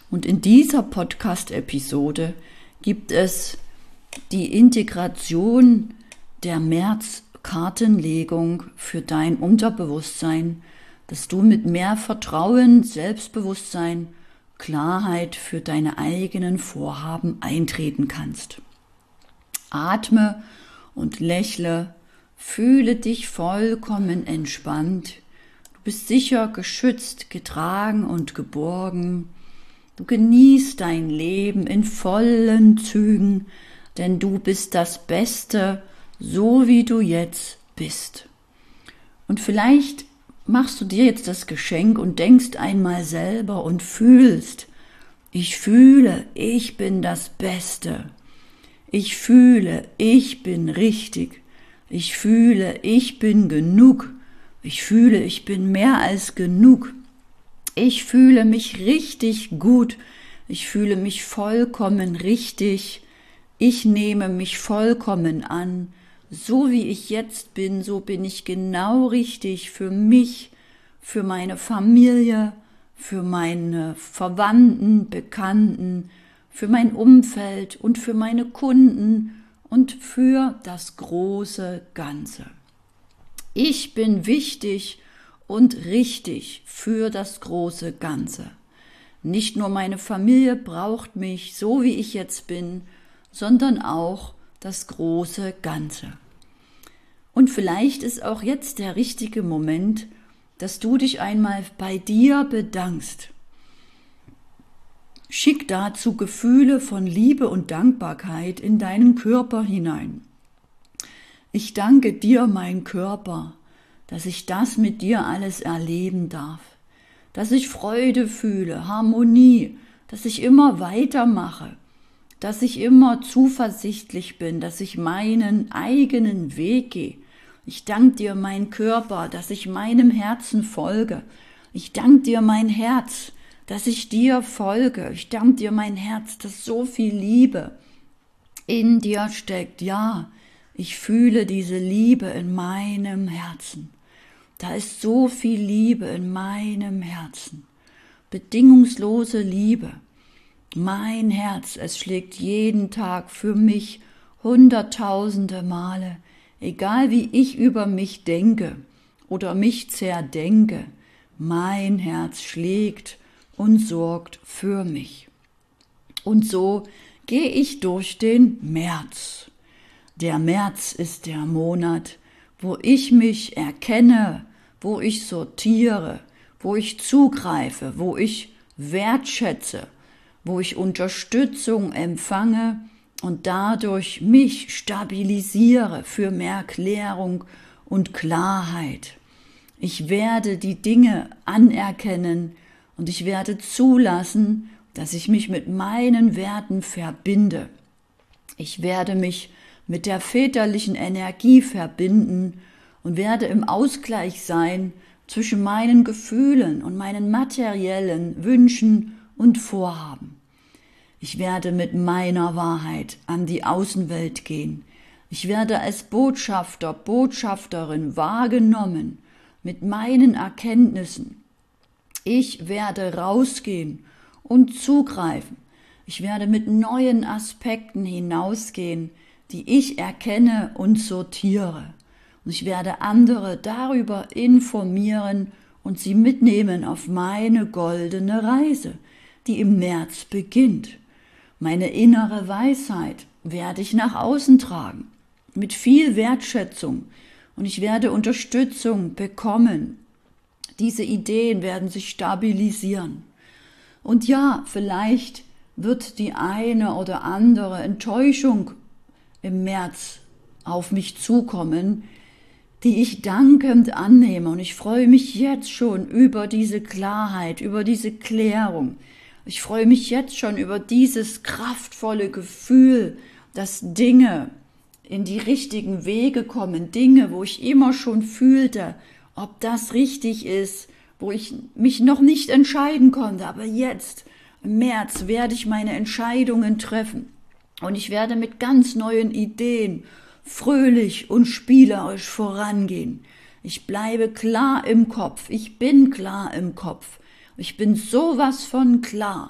Und in dieser Podcast-Episode gibt es die Integration der März-Kartenlegung für dein Unterbewusstsein, dass du mit mehr Vertrauen, Selbstbewusstsein, Klarheit für deine eigenen Vorhaben eintreten kannst. Atme und lächle, fühle dich vollkommen entspannt. Du bist sicher, geschützt, getragen und geborgen. Du genießt dein Leben in vollen Zügen, denn du bist das Beste, so wie du jetzt bist. Und vielleicht machst du dir jetzt das Geschenk und denkst einmal selber und fühlst, ich fühle, ich bin das Beste. Ich fühle, ich bin richtig. Ich fühle, ich bin genug. Ich fühle, ich bin mehr als genug. Ich fühle mich richtig gut. Ich fühle mich vollkommen richtig. Ich nehme mich vollkommen an. So wie ich jetzt bin, so bin ich genau richtig für mich, für meine Familie, für meine Verwandten, Bekannten, für mein Umfeld und für meine Kunden und für das große Ganze. Ich bin wichtig und richtig für das große Ganze. Nicht nur meine Familie braucht mich, so wie ich jetzt bin, sondern auch das große Ganze. Und vielleicht ist auch jetzt der richtige Moment, dass du dich einmal bei dir bedankst. Schick dazu Gefühle von Liebe und Dankbarkeit in deinen Körper hinein. Ich danke dir, mein Körper, dass ich das mit dir alles erleben darf, dass ich Freude fühle, Harmonie, dass ich immer weitermache, dass ich immer zuversichtlich bin, dass ich meinen eigenen Weg gehe. Ich danke dir, mein Körper, dass ich meinem Herzen folge. Ich danke dir, mein Herz, dass ich dir folge. Ich danke dir, mein Herz, dass so viel Liebe in dir steckt. Ja, ich fühle diese Liebe in meinem Herzen. Da ist so viel Liebe in meinem Herzen. Bedingungslose Liebe. Mein Herz, es schlägt jeden Tag für mich hunderttausende Male, egal wie ich über mich denke oder mich zerdenke. Mein Herz schlägt und sorgt für mich. Und so gehe ich durch den März. Der März ist der Monat, wo ich mich erkenne, wo ich sortiere, wo ich zugreife, wo ich wertschätze, wo ich Unterstützung empfange und dadurch mich stabilisiere für mehr Klärung und Klarheit. Ich werde die Dinge anerkennen und ich werde zulassen, dass ich mich mit meinen Werten verbinde. Ich werde mich mit der väterlichen Energie verbinden und werde im Ausgleich sein zwischen meinen Gefühlen und meinen materiellen Wünschen und Vorhaben. Ich werde mit meiner Wahrheit an die Außenwelt gehen. Ich werde als Botschafter, Botschafterin wahrgenommen mit meinen Erkenntnissen. Ich werde rausgehen und zugreifen. Ich werde mit neuen Aspekten hinausgehen, die ich erkenne und sortiere. Und ich werde andere darüber informieren und sie mitnehmen auf meine goldene Reise, die im März beginnt. Meine innere Weisheit werde ich nach außen tragen, mit viel Wertschätzung, und ich werde Unterstützung bekommen. Diese Ideen werden sich stabilisieren. Und ja, vielleicht wird die eine oder andere Enttäuschung im März auf mich zukommen, die ich dankend annehme. Und ich freue mich jetzt schon über diese Klarheit, über diese Klärung. Ich freue mich jetzt schon über dieses kraftvolle Gefühl, dass Dinge in die richtigen Wege kommen, Dinge, wo ich immer schon fühlte, ob das richtig ist, wo ich mich noch nicht entscheiden konnte, aber jetzt, im März, werde ich meine Entscheidungen treffen und ich werde mit ganz neuen Ideen fröhlich und spielerisch vorangehen. Ich bleibe klar im Kopf, ich bin klar im Kopf, ich bin sowas von klar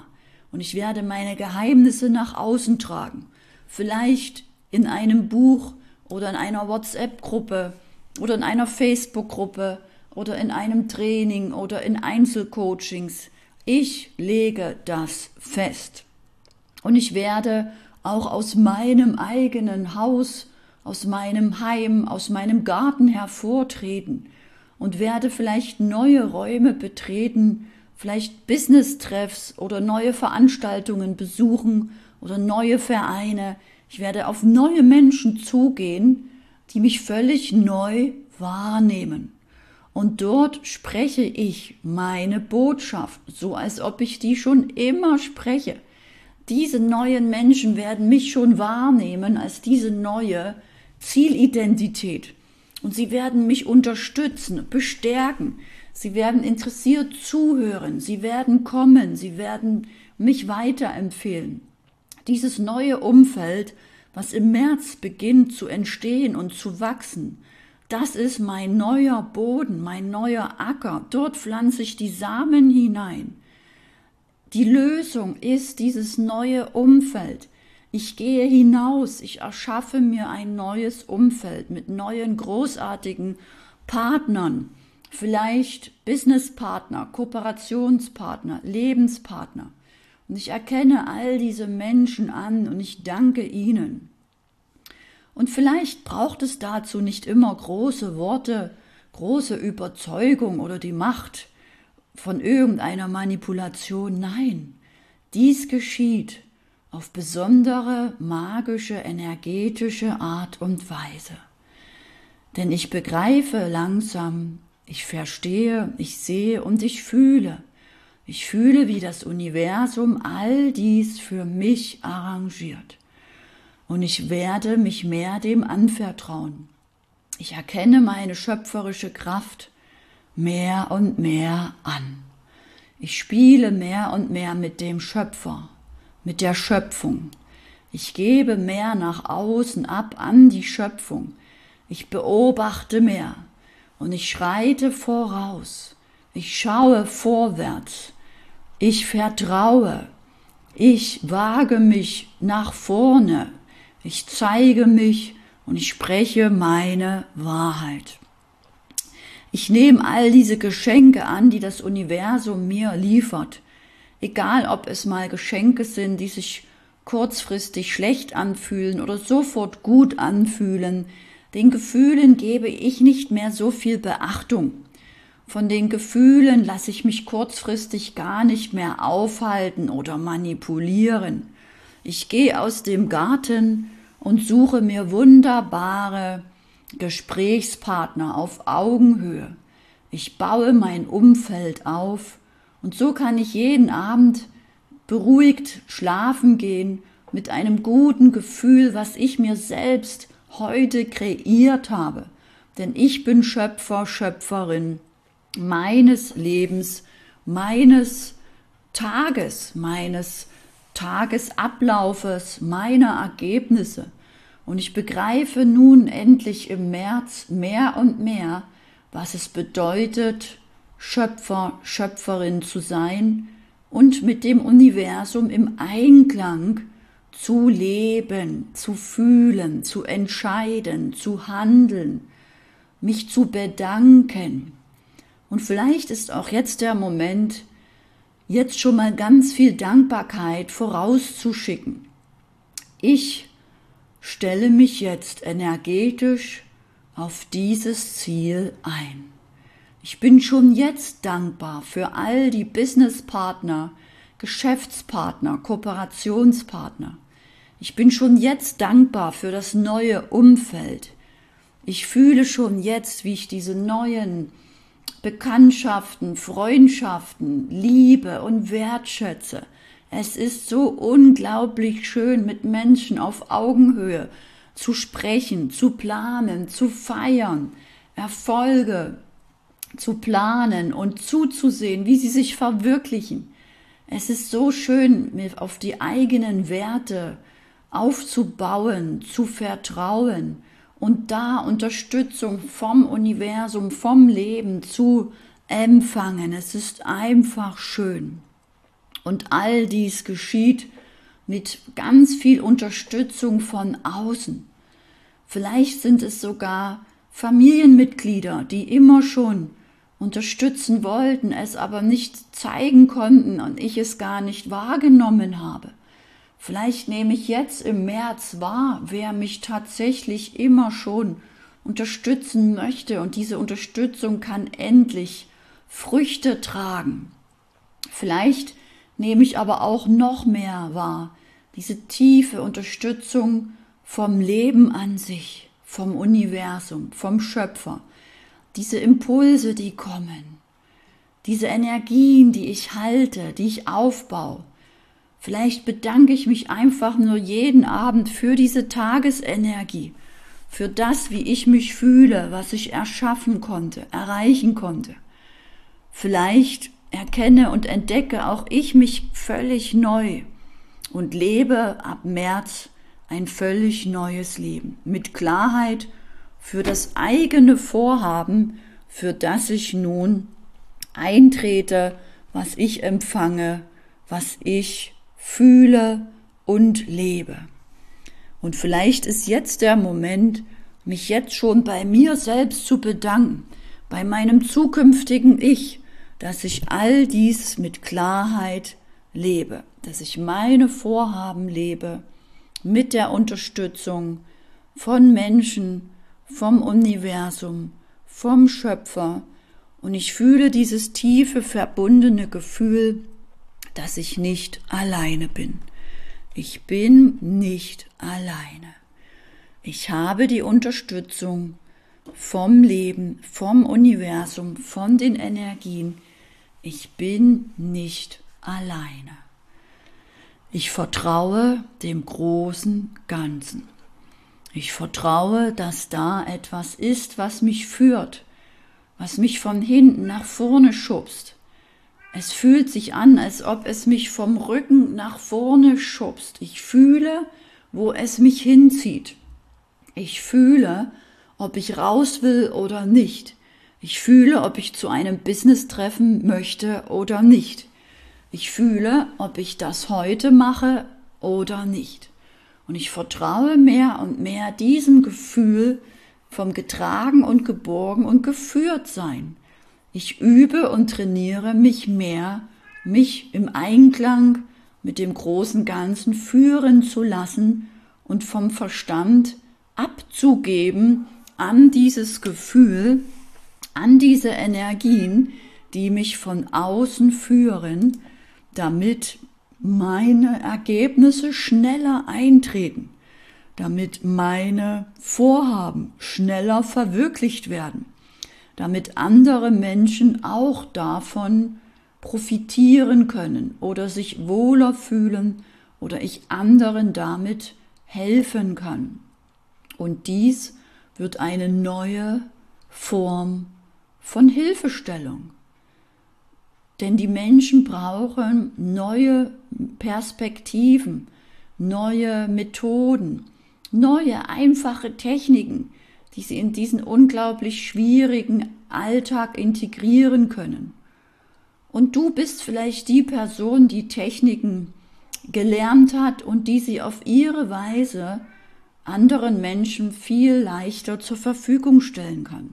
Und ich werde meine Geheimnisse nach außen tragen. Vielleicht in einem Buch oder in einer WhatsApp-Gruppe oder in einer Facebook-Gruppe oder in einem Training oder in Einzelcoachings. Ich lege das fest. Und ich werde auch aus meinem eigenen Haus, aus meinem Heim, aus meinem Garten hervortreten und werde vielleicht neue Räume betreten, vielleicht Business-Treffs oder neue Veranstaltungen besuchen oder neue Vereine. Ich werde auf neue Menschen zugehen, die mich völlig neu wahrnehmen. Und dort spreche ich meine Botschaft, so als ob ich die schon immer spreche. Diese neuen Menschen werden mich schon wahrnehmen als diese neue Zielidentität. Und sie werden mich unterstützen, bestärken. Sie werden interessiert zuhören. Sie werden kommen. Sie werden mich weiterempfehlen. Dieses neue Umfeld, was im März beginnt zu entstehen und zu wachsen, das ist mein neuer Boden, mein neuer Acker. Dort pflanze ich die Samen hinein. Die Lösung ist dieses neue Umfeld. Ich gehe hinaus, ich erschaffe mir ein neues Umfeld mit neuen großartigen Partnern, vielleicht Businesspartner, Kooperationspartner, Lebenspartner. Und ich erkenne all diese Menschen an und ich danke ihnen. Und vielleicht braucht es dazu nicht immer große Worte, große Überzeugung oder die Macht von irgendeiner Manipulation. Nein, dies geschieht auf besondere, magische, energetische Art und Weise. Denn ich begreife langsam, ich verstehe, ich sehe und ich fühle. Ich fühle, wie das Universum all dies für mich arrangiert. Und ich werde mich mehr dem anvertrauen. Ich erkenne meine schöpferische Kraft mehr und mehr an. Ich spiele mehr und mehr mit dem Schöpfer, mit der Schöpfung. Ich gebe mehr nach außen ab an die Schöpfung. Ich beobachte mehr und ich schreite voraus. Ich schaue vorwärts. Ich vertraue. Ich wage mich nach vorne. Ich zeige mich und ich spreche meine Wahrheit. Ich nehme all diese Geschenke an, die das Universum mir liefert. Egal, ob es mal Geschenke sind, die sich kurzfristig schlecht anfühlen oder sofort gut anfühlen. Den Gefühlen gebe ich nicht mehr so viel Beachtung. Von den Gefühlen lasse ich mich kurzfristig gar nicht mehr aufhalten oder manipulieren. Ich gehe aus dem Garten und suche mir wunderbare Gesprächspartner auf Augenhöhe. Ich baue mein Umfeld auf und so kann ich jeden Abend beruhigt schlafen gehen mit einem guten Gefühl, was ich mir selbst heute kreiert habe. Denn ich bin Schöpfer, Schöpferin meines Lebens, meines Tagesablaufes, meiner Ergebnisse. Und ich begreife nun endlich im März mehr und mehr, was es bedeutet, Schöpfer, Schöpferin zu sein und mit dem Universum im Einklang zu leben, zu fühlen, zu entscheiden, zu handeln, mich zu bedanken. Und vielleicht ist auch jetzt der Moment, jetzt schon mal ganz viel Dankbarkeit vorauszuschicken. Ich stelle mich jetzt energetisch auf dieses Ziel ein. Ich bin schon jetzt dankbar für all die Businesspartner, Geschäftspartner, Kooperationspartner. Ich bin schon jetzt dankbar für das neue Umfeld. Ich fühle schon jetzt, wie ich diese neuen Bekanntschaften, Freundschaften liebe und wertschätze. Es ist so unglaublich schön, mit Menschen auf Augenhöhe zu sprechen, zu planen, zu feiern, Erfolge zu planen und zuzusehen, wie sie sich verwirklichen. Es ist so schön, mir auf die eigenen Werte aufzubauen, zu vertrauen und da Unterstützung vom Universum, vom Leben zu empfangen. Es ist einfach schön. Und all dies geschieht mit ganz viel Unterstützung von außen. Vielleicht sind es sogar Familienmitglieder, die immer schon unterstützen wollten, es aber nicht zeigen konnten und ich es gar nicht wahrgenommen habe. Vielleicht nehme ich jetzt im März wahr, wer mich tatsächlich immer schon unterstützen möchte, und diese Unterstützung kann endlich Früchte tragen. Vielleicht nehme ich aber auch noch mehr wahr, diese tiefe Unterstützung vom Leben an sich, vom Universum, vom Schöpfer, diese Impulse, die kommen, diese Energien, die ich halte, die ich aufbaue. Vielleicht bedanke ich mich einfach nur jeden Abend für diese Tagesenergie, für das, wie ich mich fühle, was ich erschaffen konnte, erreichen konnte. Vielleicht erkenne und entdecke auch ich mich völlig neu und lebe ab März ein völlig neues Leben mit Klarheit für das eigene Vorhaben, für das ich nun eintrete, was ich empfange, was ich fühle und lebe. Und vielleicht ist jetzt der Moment, mich jetzt schon bei mir selbst zu bedanken, bei meinem zukünftigen Ich, dass ich all dies mit Klarheit lebe, dass ich meine Vorhaben lebe, mit der Unterstützung von Menschen, vom Universum, vom Schöpfer. Und ich fühle dieses tiefe, verbundene Gefühl, dass ich nicht alleine bin. Ich bin nicht alleine. Ich habe die Unterstützung vom Leben, vom Universum, von den Energien. Ich bin nicht alleine. Ich vertraue dem großen Ganzen. Ich vertraue, dass da etwas ist, was mich führt, was mich von hinten nach vorne schubst. Es fühlt sich an, als ob es mich vom Rücken nach vorne schubst. Ich fühle, wo es mich hinzieht. Ich fühle, ob ich raus will oder nicht. Ich fühle, ob ich zu einem Business-Treffen möchte oder nicht. Ich fühle, ob ich das heute mache oder nicht. Und ich vertraue mehr und mehr diesem Gefühl vom getragen und geborgen und geführt sein. Ich übe und trainiere mich mehr, mich im Einklang mit dem großen Ganzen führen zu lassen und vom Verstand abzugeben an dieses Gefühl, an diese Energien, die mich von außen führen, damit meine Ergebnisse schneller eintreten, damit meine Vorhaben schneller verwirklicht werden, damit andere Menschen auch davon profitieren können oder sich wohler fühlen oder ich anderen damit helfen kann. Und dies wird eine neue Form von Hilfestellung. Denn die Menschen brauchen neue Perspektiven, neue Methoden, neue einfache Techniken, die sie in diesen unglaublich schwierigen Alltag integrieren können. Und du bist vielleicht die Person, die Techniken gelernt hat und die sie auf ihre Weise anderen Menschen viel leichter zur Verfügung stellen kann.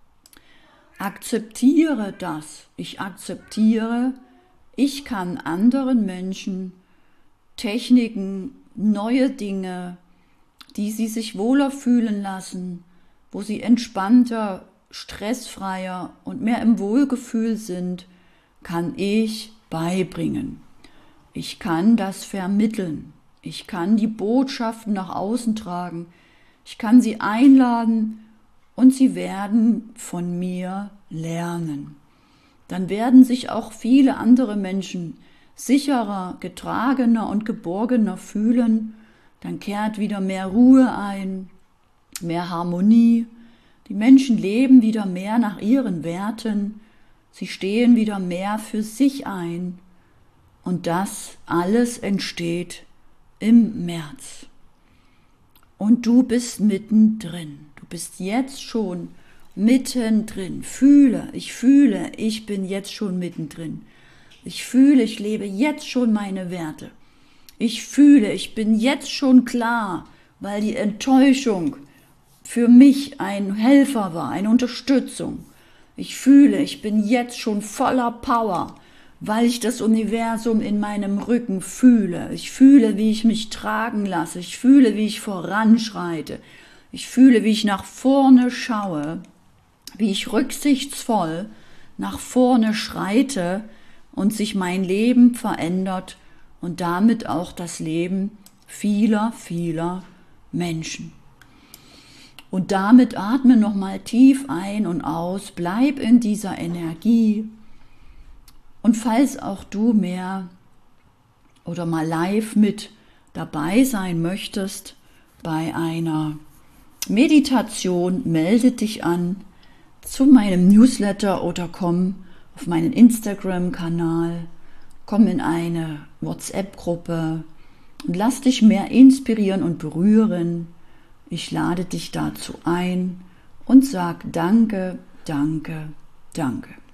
Akzeptiere das. Ich akzeptiere, ich kann anderen Menschen Techniken, neue Dinge, die sie sich wohler fühlen lassen, wo sie entspannter, stressfreier und mehr im Wohlgefühl sind, kann ich beibringen. Ich kann das vermitteln. Ich kann die Botschaften nach außen tragen. Ich kann sie einladen und sie werden von mir lernen. Dann werden sich auch viele andere Menschen sicherer, getragener und geborgener fühlen. Dann kehrt wieder mehr Ruhe ein, mehr Harmonie. Die Menschen leben wieder mehr nach ihren Werten. Sie stehen wieder mehr für sich ein. Und das alles entsteht im März. Und du bist mittendrin. Du bist jetzt schon mittendrin. Ich fühle, ich bin jetzt schon mittendrin. Ich fühle, ich lebe jetzt schon meine Werte. Ich fühle, ich bin jetzt schon klar, weil die Enttäuschung für mich ein Helfer war, eine Unterstützung. Ich fühle, ich bin jetzt schon voller Power, weil ich das Universum in meinem Rücken fühle. Ich fühle, wie ich mich tragen lasse. Ich fühle, wie ich voranschreite. Ich fühle, wie ich nach vorne schaue, wie ich rücksichtsvoll nach vorne schreite und sich mein Leben verändert und damit auch das Leben vieler, vieler Menschen. Und damit atme nochmal tief ein und aus, bleib in dieser Energie. Und falls auch du mehr oder mal live mit dabei sein möchtest bei einer Meditation, melde dich an zu meinem Newsletter oder komm auf meinen Instagram-Kanal, komm in eine WhatsApp-Gruppe und lass dich mehr inspirieren und berühren. Ich lade dich dazu ein und sag danke, danke, danke.